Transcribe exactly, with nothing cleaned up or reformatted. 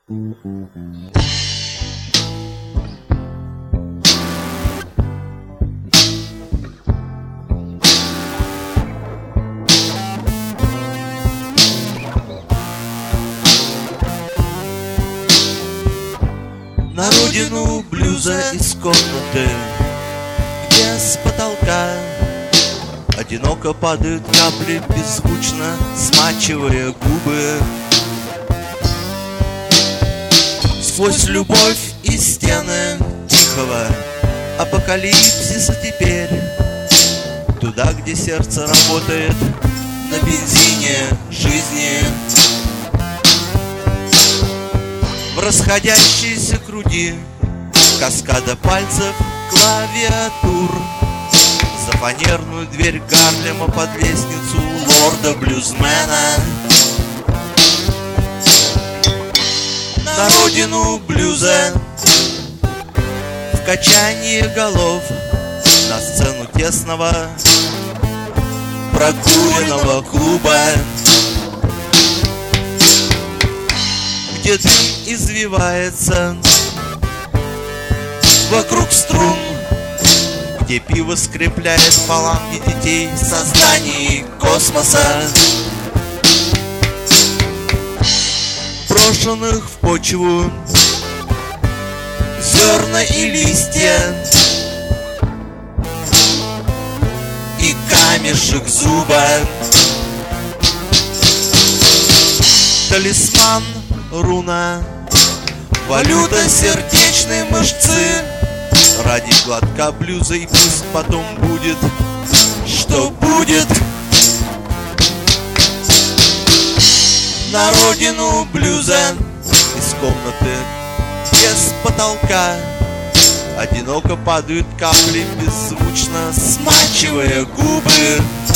На родину блюза из комнаты, где с потолка одиноко падают капли, беззвучно смачивая губы. Сквозь любовь и стены тихого апокалипсиса теперь туда, где сердце работает на бензине жизни. В расходящейся груди каскада пальцев клавиатур, за фанерную дверь Гарлема под лестницу лорда-блюзмена. На родину блюза, в качании голов, на сцену тесного прокуренного клуба, где дым извивается вокруг струн, где пиво скрепляет фаланги детей созданий космоса, брошенных в почву зерна и листья, и камешек зуба. Талисман, руна, валюта сердечной мышцы, ради глотка блюза, и пусть потом будет, что будет. На родину блюза из комнаты без потолка одиноко падают капли, беззвучно смачивая губы.